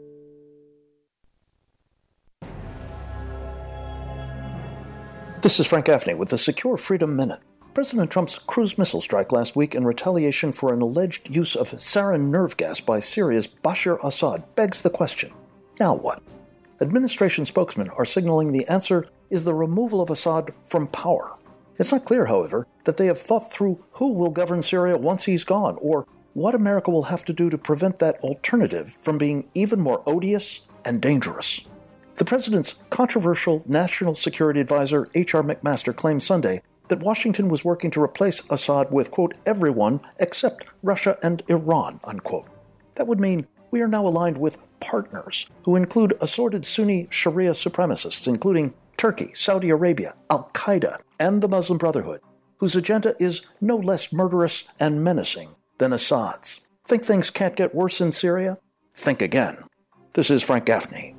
This is Frank Gaffney with the Secure Freedom Minute. President Trump's cruise missile strike last week in retaliation for an alleged use of sarin nerve gas by Syria's Bashar Assad begs the question, now what? Administration spokesmen are signaling the answer is the removal of Assad from power. It's not clear, however, that they have thought through who will govern Syria once he's gone, or what America will have to do to prevent that alternative from being even more odious and dangerous. The president's controversial national security advisor, H R McMaster, claimed Sunday that Washington was working to replace Assad with, quote, everyone except Russia and Iran, unquote. That would mean we are now aligned with partners who include assorted Sunni Sharia supremacists, including Turkey, Saudi Arabia, Al-Qaeda, and the Muslim Brotherhood, whose agenda is no less murderous and menacing than Assad's. Think things can't get worse in Syria? Think again. This is Frank Gaffney.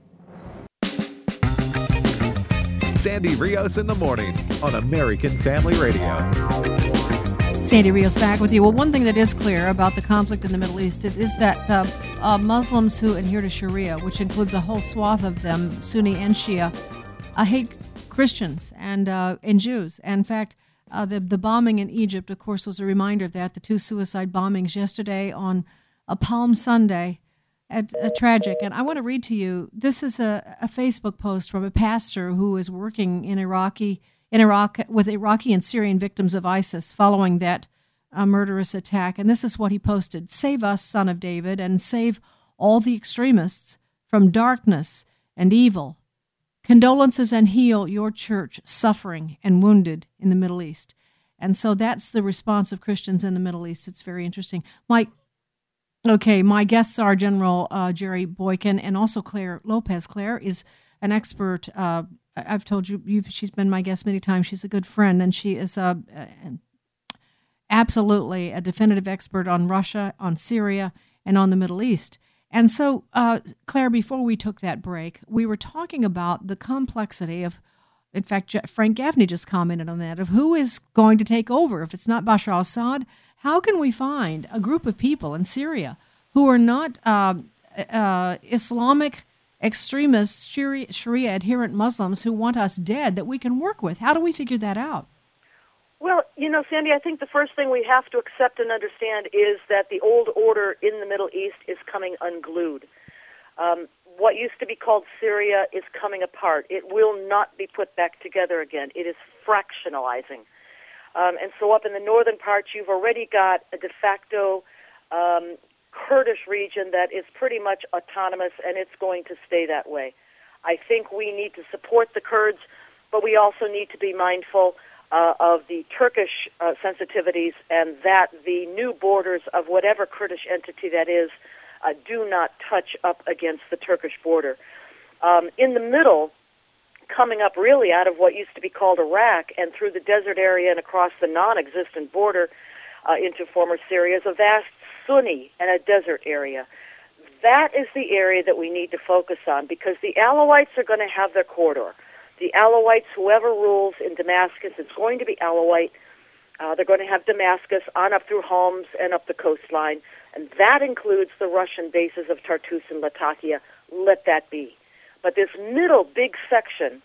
Sandy Rios in the morning on American Family Radio. Sandy Rios back with you. Well, one thing that is clear about the conflict in the Middle East is that uh, uh, Muslims who adhere to Sharia, which includes a whole swath of them, Sunni and Shia, uh, hate Christians and uh, and Jews. And in fact, uh, the the bombing in Egypt, of course, was a reminder of that. The two suicide bombings yesterday on a Palm Sunday. At, uh, tragic. And I want to read to you, this is a, a Facebook post from a pastor who is working in Iraqi in Iraq with Iraqi and Syrian victims of ISIS following that uh, murderous attack. And this is what he posted: "Save us, Son of David, and save all the extremists from darkness and evil. Condolences and heal your church suffering and wounded in the Middle East." And so that's the response of Christians in the Middle East. It's very interesting. Mike, Okay, my guests are General uh, Jerry Boykin and also Claire Lopez. Claire is an expert. Uh, I've told you, you've, she's been my guest many times. She's a good friend, and she is a, a, absolutely a definitive expert on Russia, on Syria, and on the Middle East. And so, uh, Claire, before we took that break, we were talking about the complexity of, in fact, Frank Gaffney just commented on that, of who is going to take over. If it's not Bashar al-Assad, how can we find a group of people in Syria who are not uh, uh, Islamic extremists, Sharia, Sharia adherent Muslims who want us dead that we can work with? How do we figure that out? Well, you know, Sandy, I think the first thing we have to accept and understand is that the old order in the Middle East is coming unglued. Um, what used to be called Syria is coming apart. It will not be put back together again. It is fractionalizing. Um, and so up in the northern parts, you've already got a de facto um, Kurdish region that is pretty much autonomous, and it's going to stay that way. I think we need to support the Kurds, but we also need to be mindful uh, of the Turkish uh, sensitivities, and that the new borders of whatever Kurdish entity that is uh, do not touch up against the Turkish border. Um, in the middle, coming up really out of what used to be called Iraq and through the desert area and across the non-existent border uh, into former Syria, is a vast Sunni and a desert area. That is the area that we need to focus on, because the Alawites are going to have their corridor. The Alawites, whoever rules in Damascus, it's going to be Alawite. Uh, they're going to have Damascus on up through Homs and up the coastline, and that includes the Russian bases of Tartus and Latakia. Let that be. But this middle big section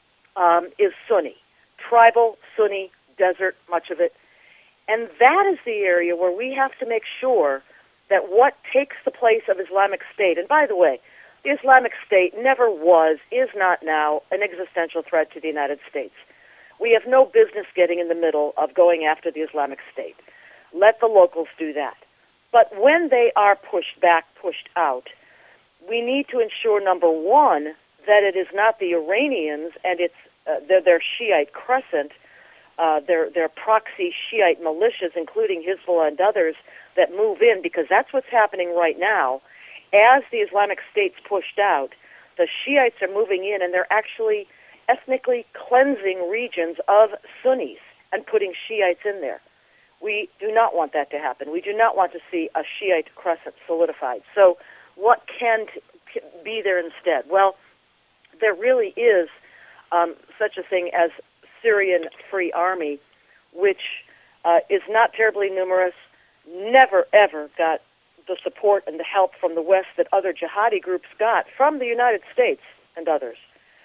um, is Sunni, tribal, Sunni, desert, much of it. And that is the area where we have to make sure that what takes the place of Islamic State, and by the way, the Islamic State never was, is not now, an existential threat to the United States. We have no business getting in the middle of going after the Islamic State. Let the locals do that. But when they are pushed back, pushed out, we need to ensure, number one, that it is not the Iranians and it's uh, their, their Shiite crescent, uh, their, their proxy Shiite militias, including Hezbollah and others, that move in, because that's what's happening right now. As the Islamic State's pushed out, the Shiites are moving in, and they're actually ethnically cleansing regions of Sunnis and putting Shiites in there. We do not want that to happen. We do not want to see a Shiite crescent solidified. So what can t- be there instead? Well, there really is um, such a thing as Syrian Free Army, which uh, is not terribly numerous, never, ever got the support and the help from the West that other jihadi groups got from the United States and others.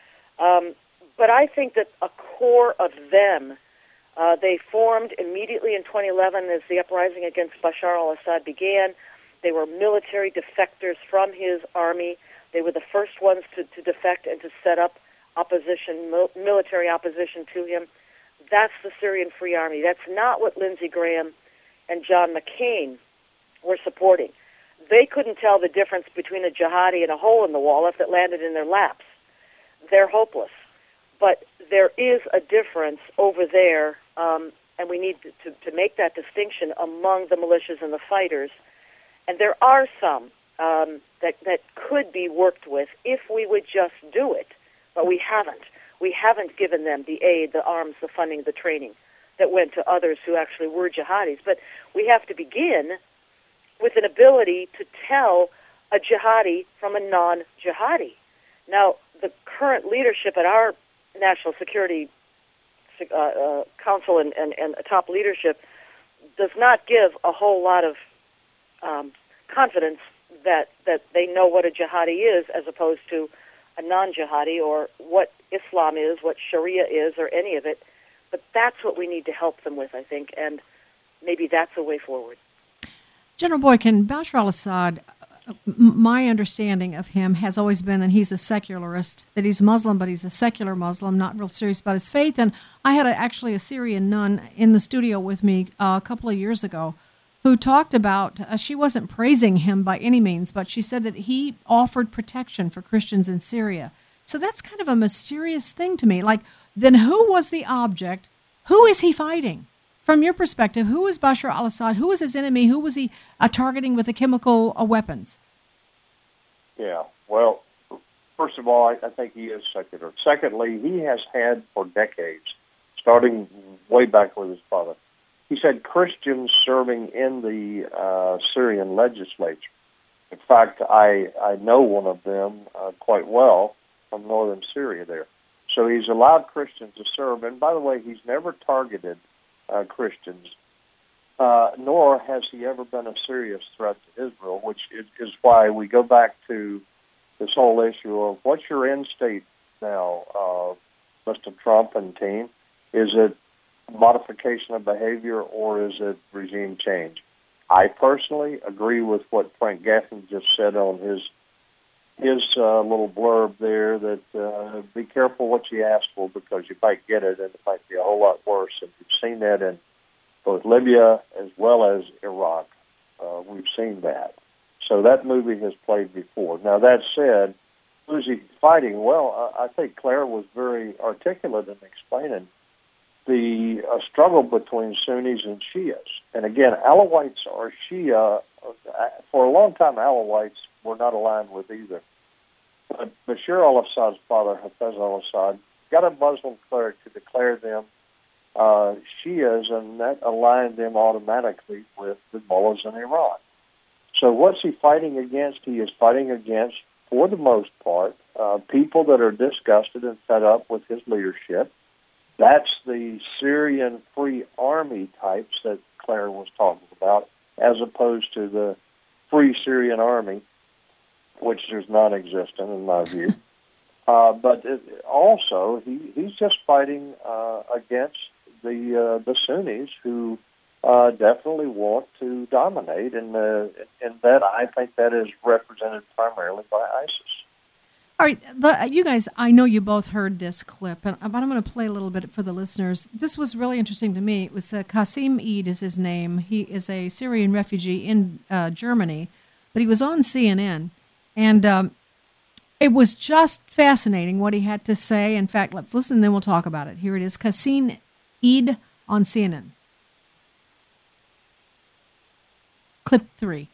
Um, but I think that a core of them, uh, they formed immediately in twenty eleven as the uprising against Bashar al-Assad began. They were military defectors from his army. They were the first ones to, to defect and to set up opposition, mil- military opposition to him. That's the Syrian Free Army. That's not what Lindsey Graham and John McCain were supporting. They couldn't tell the difference between a jihadi and a hole in the wall if it landed in their laps. They're hopeless. But there is a difference over there, um, and we need to, to, to make that distinction among the militias and the fighters. And there are some um, that, that could be worked with if we would just do it, but we haven't. We haven't given them the aid, the arms, the funding, the training that went to others who actually were jihadis. But we have to begin with an ability to tell a jihadi from a non-jihadi. Now, the current leadership at our National Security uh, uh, Council and, and, and top leadership does not give a whole lot of um, confidence that, that they know what a jihadi is as opposed to a non-jihadi, or what Islam is, what Sharia is, or any of it. But that's what we need to help them with, I think, and maybe that's a way forward. General Boykin, Bashar al-Assad, my understanding of him has always been that he's a secularist, that he's Muslim, but he's a secular Muslim, not real serious about his faith. And I had a, actually a Syrian nun in the studio with me uh, a couple of years ago who talked about, uh, she wasn't praising him by any means, but she said that he offered protection for Christians in Syria. So that's kind of a mysterious thing to me. Like, then who was the object? Who is he fighting? from your perspective, who was Bashar al-Assad? Who was his enemy? Who was he uh, targeting with the chemical uh, weapons? Yeah, well, first of all, I, I think he is secular. Secondly, he has had for decades, starting way back with his father, he said Christians serving in the uh, Syrian legislature. In fact, I, I know one of them uh, quite well from northern Syria there. So he's allowed Christians to serve. And by the way, he's never targeted uh, Christians, uh, nor has he ever been a serious threat to Israel, which is, is why we go back to this whole issue of what's your end state now, uh, Mister Trump and team? Is it modification of behavior or is it regime change? I personally agree with what Frank Gaffney just said on his his uh, little blurb there, that uh, be careful what you ask for because you might get it and it might be a whole lot worse. And we've seen that in both Libya as well as Iraq. Uh, we've seen that. So that movie has played before. Now, that said, who's he fighting? Well, I think Claire was very articulate in explaining the uh, struggle between Sunnis and Shias. And again, Alawites are Shia. For a long time, Alawites were not aligned with either. But Bashar al-Assad's father, Hafez al-Assad, got a Muslim cleric to declare them uh, Shias, and that aligned them automatically with the mullahs in Iran. So what's he fighting against? He is fighting against, for the most part, uh, people that are disgusted and fed up with his leadership. That's the Syrian Free Army types that Claire was talking about, as opposed to the Free Syrian Army, which is non-existent in my view. uh, but it, also, he, he's just fighting uh, against the uh, the Sunnis who uh, definitely want to dominate, and uh, and that I think that is represented primarily by ISIS. All right, the, you guys, I know you both heard this clip, but I'm going to play a little bit for the listeners. This was really interesting to me. It was uh, Qasim Eid is his name. He is a Syrian refugee in uh, Germany, but he was on C N N, and um, it was just fascinating what he had to say. In fact, let's listen, then we'll talk about it. Here it is, Qasim Eid on C N N. Clip three.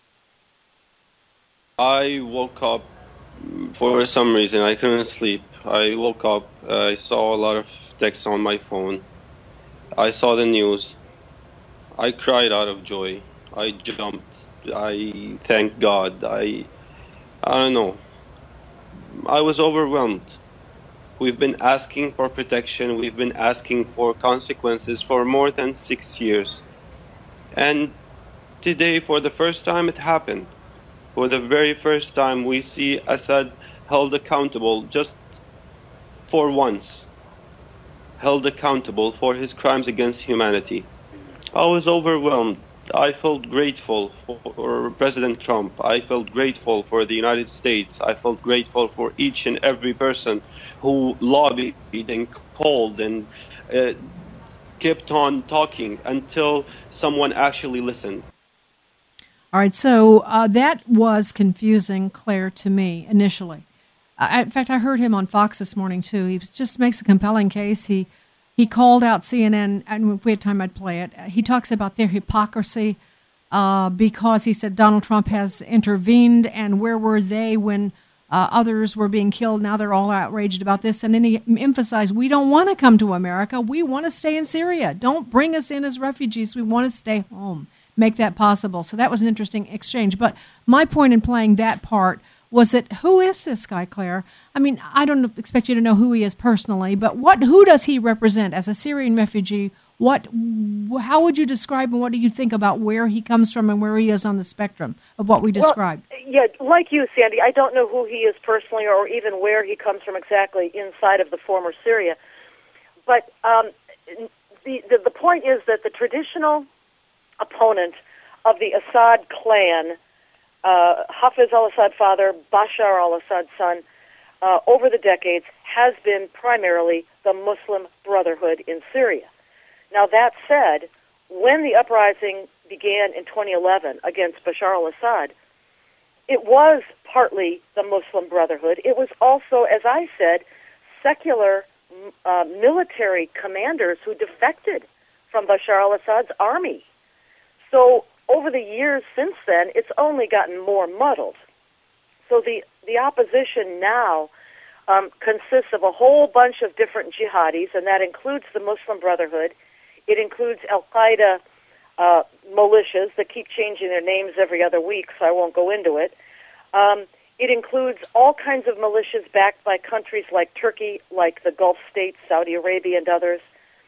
I woke up. For some reason, I couldn't sleep. I woke up, uh, I saw a lot of texts on my phone. I saw the news. I cried out of joy. I jumped. I thanked God. I, I don't know. I was overwhelmed. We've been asking for protection. We've been asking for consequences for more than six years. And today, for the first time, it happened. For the very first time, we see Assad held accountable just for once, held accountable for his crimes against humanity. I was overwhelmed. I felt grateful for President Trump. I felt grateful for the United States. I felt grateful for each and every person who lobbied and called and uh, kept on talking until someone actually listened. All right, so uh, that was confusing, Claire, to me initially. Uh, in fact, I heard him on Fox this morning, too. He just makes a compelling case. He he called out C N N, and if we had time, I'd play it. He talks about their hypocrisy uh, because he said Donald Trump has intervened, and where were they when uh, others were being killed? Now they're all outraged about this. And then he emphasized, we don't want to come to America. We want to stay in Syria. Don't bring us in as refugees. We want to stay home. Make that possible. So that was an interesting exchange. But my point in playing that part was that who is this guy, Claire? I mean, I don't expect you to know who he is personally, but what who does he represent as a Syrian refugee? What, how would you describe and what do you think about where he comes from and where he is on the spectrum of what we described? Well, yeah, like you, Sandy, I don't know who he is personally or even where he comes from exactly inside of the former Syria. But um, the, the the point is that the traditional opponent of the Assad clan, uh, Hafez al-Assad father, Bashar al-Assad son, uh, over the decades has been primarily the Muslim Brotherhood in Syria. Now, that said, when the uprising began in twenty eleven against Bashar al-Assad, it was partly the Muslim Brotherhood. It was also, as I said, secular uh, military commanders who defected from Bashar al-Assad's army. So over the years since then, it's only gotten more muddled. So the, the opposition now um, consists of a whole bunch of different jihadis, and that includes the Muslim Brotherhood. It includes Al-Qaeda uh, militias that keep changing their names every other week, so I won't go into it. Um, it includes all kinds of militias backed by countries like Turkey, like the Gulf states, Saudi Arabia, and others.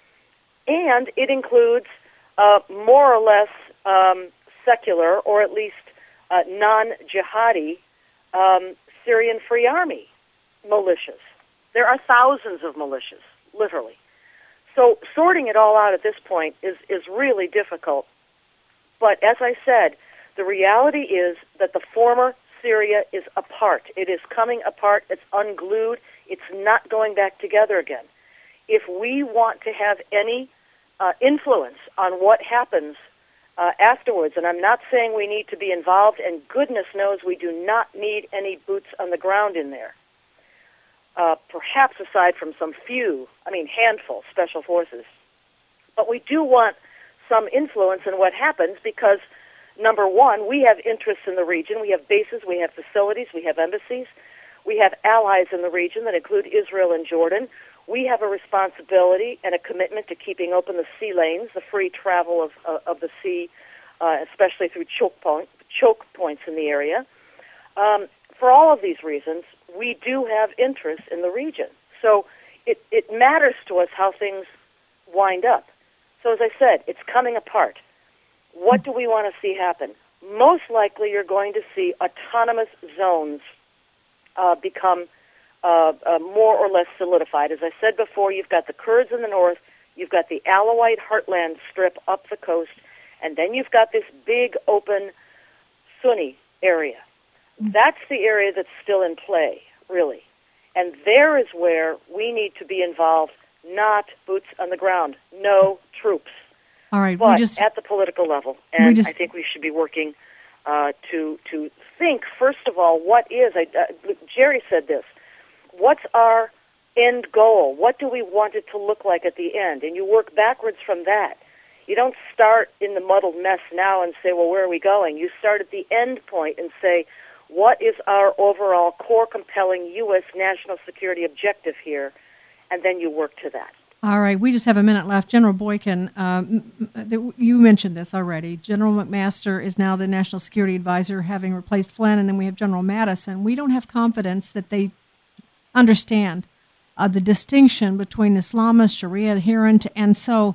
And it includes uh, more or less um, secular, or at least uh, non-jihadi, um, Syrian Free Army militias. There are thousands of militias, literally. So sorting it all out at this point is, is really difficult. But as I said, the reality is that the former Syria is apart. It is coming apart. It's unglued. It's not going back together again. If we want to have any uh, influence on what happens uh, afterwards, and I'm not saying we need to be involved, and goodness knows we do not need any boots on the ground in there, uh, perhaps aside from some few, I mean handful, special forces. But we do want some influence in what happens because, number one, we have interests in the region. We have bases, we have facilities, we have embassies. We have allies in the region that include Israel and Jordan. We have a responsibility and a commitment to keeping open the sea lanes, the free travel of, uh, of the sea, uh, especially through choke, point, choke points in the area. Um, for all of these reasons, we do have interest in the region. So it, it matters to us how things wind up. So as I said, it's coming apart. What do we want to see happen? Most likely you're going to see autonomous zones uh, become uh, uh, more or less solidified. As I said before, you've got the Kurds in the north, you've got the Alawite heartland strip up the coast, and then you've got this big open Sunni area. That's the area that's still in play, really. And there is where we need to be involved, not boots on the ground, no troops. All right, but we just, at the political level. And we just, I think we should be working uh, to to think, first of all, what is, I, uh, Jerry said this, what's our end goal? What do we want it to look like at the end? And you work backwards from that. You don't start in the muddled mess now and say, well, where are we going? You start at the end point and say, what is our overall core compelling U S national security objective here? And then you work to that. All right, we just have a minute left. General Boykin, um, you mentioned this already. General McMaster is now the National Security Advisor, having replaced Flynn, and then we have General Mattis. We don't have confidence that they understand uh, the distinction between Islamist, Sharia adherent, and so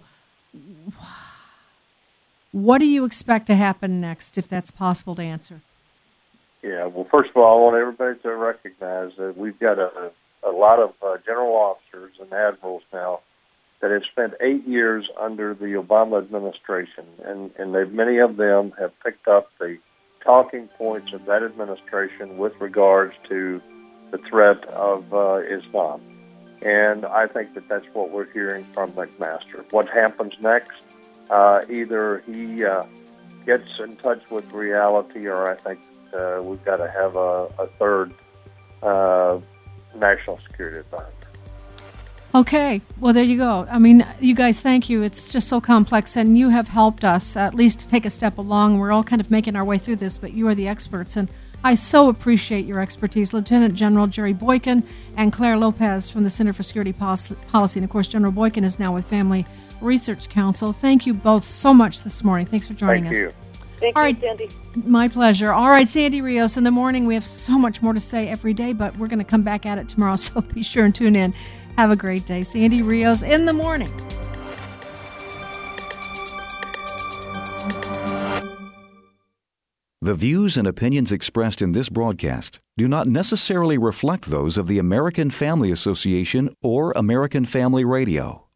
what do you expect to happen next, if that's possible to answer? Yeah, well, first of all, I want everybody to recognize that we've got a, a lot of uh, general officers and admirals now that have spent eight years under the Obama administration, and, and they've, many of them have picked up the talking points of that administration with regards to the threat of uh, Islam. And I think that that's what we're hearing from McMaster. What happens next? Uh, either he uh, gets in touch with reality, or I think uh, we've got to have a, a third uh, national security advisor. Okay, well, there you go. I mean, you guys, thank you. It's just so complex, and you have helped us at least to take a step along. We're all kind of making our way through this, but you are the experts, and I so appreciate your expertise. Lieutenant General Jerry Boykin and Claire Lopez from the Center for Security Policy. And, of course, General Boykin is now with Family Research Council. Thank you both so much this morning. Thanks for joining Thank us. You. Thank All you, right. Sandy. My pleasure. All right, Sandy Rios, in the morning, we have so much more to say every day, but we're going to come back at it tomorrow, so be sure and tune in. Have a great day. Sandy Rios in the morning. The views and opinions expressed in this broadcast do not necessarily reflect those of the American Family Association or American Family Radio.